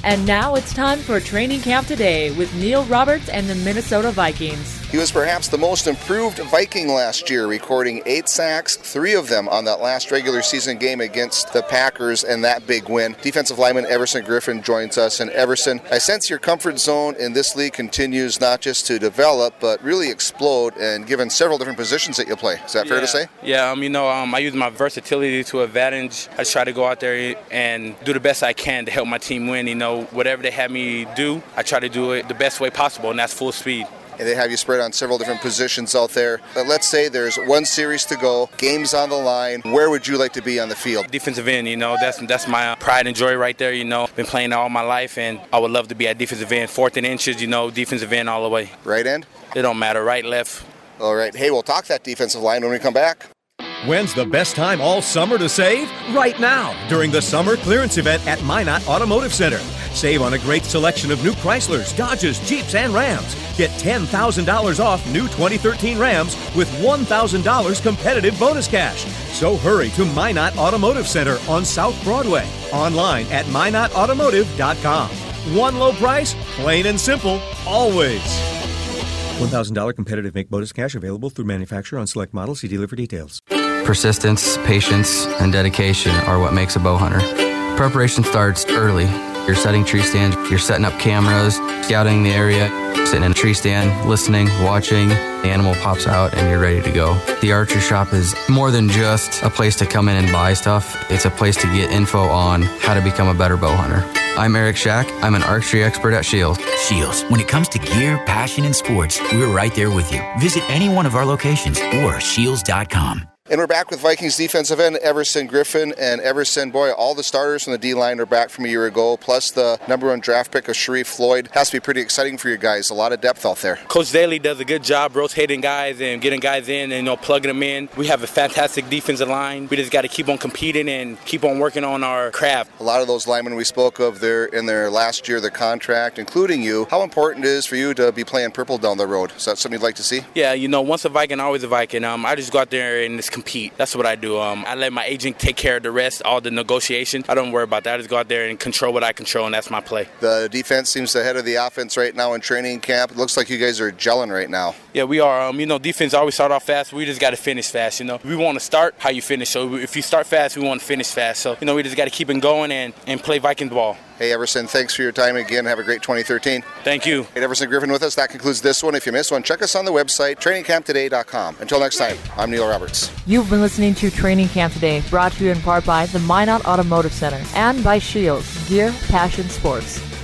And now it's time for Training Camp Today with Neil Roberts and the Minnesota Vikings. He was perhaps the most improved Viking last year, recording 8 sacks, 3 of them on that last regular season game against the Packers and that big win. Defensive lineman Everson Griffin joins us. And Everson, I sense your comfort zone in this league continues not just to develop, but really explode, and given several different positions that you play. Is that fair to say? Yeah, I use my versatility to advantage. I try to go out there and do the best I can to help my team win. Whatever they have me do, I try to do it the best way possible, and that's full speed. And they have you spread on several different positions out there. But let's say there's one series to go, game's on the line. Where would you like to be on the field? Defensive end, that's my pride and joy right there. Been playing all my life, and I would love to be at defensive end, 4th and inches, defensive end all the way. Right end? It don't matter, right, left. All right. Hey, we'll talk that defensive line when we come back. When's the best time all summer to save? Right now, during the summer clearance event at Minot Automotive Center. Save on a great selection of new Chryslers, Dodges, Jeeps, and Rams. Get $10,000 off new 2013 Rams with $1,000 competitive bonus cash. So hurry to Minot Automotive Center on South Broadway. Online at minotautomotive.com. One low price, plain and simple, always. $1,000 competitive make bonus cash available through manufacturer on select models. See dealer for details. Persistence, patience, and dedication are what makes a bow hunter. Preparation starts early. You're setting tree stands, you're setting up cameras, scouting the area, sitting in a tree stand, listening, watching. The animal pops out and you're ready to go. The archery shop is more than just a place to come in and buy stuff. It's a place to get info on how to become a better bow hunter. I'm Eric Shack. I'm an archery expert at Shields. Shields. When it comes to gear, passion, and sports, we're right there with you. Visit any one of our locations or shields.com. And we're back with Vikings defensive end Everson Griffin. And Everson, boy, all the starters from the D-line are back from a year ago, plus the number 1 draft pick of Sharif Floyd. Has to be pretty exciting for you guys. A lot of depth out there. Coach Daly does a good job rotating guys and getting guys in and plugging them in. We have a fantastic defensive line. We just got to keep on competing and keep on working on our craft. A lot of those linemen we spoke of, they're in their last year of their contract, including you. How important it is for you to be playing purple down the road? Is that something you'd like to see? Yeah, once a Viking, always a Viking. I just go out there and just compete. That's what I do. I let my agent take care of the rest, all the negotiation. I don't worry about that. I just go out there and control what I control, and that's my play. The defense seems ahead of the offense right now in training camp. It looks like you guys are gelling right now. Yeah, we are. Defense always start off fast. We just got to finish fast, We want to start how you finish. So if you start fast, we want to finish fast. So, we just got to keep it going and play Vikings ball. Hey, Everson, thanks for your time again. Have a great 2013. Thank you. Hey, Everson Griffin with us. That concludes this one. If you missed one, check us on the website, trainingcamptoday.com. Until next time, I'm Neil Roberts. You've been listening to Training Camp Today, brought to you in part by the Minot Automotive Center and by Shields, Gear, Passion, Sports.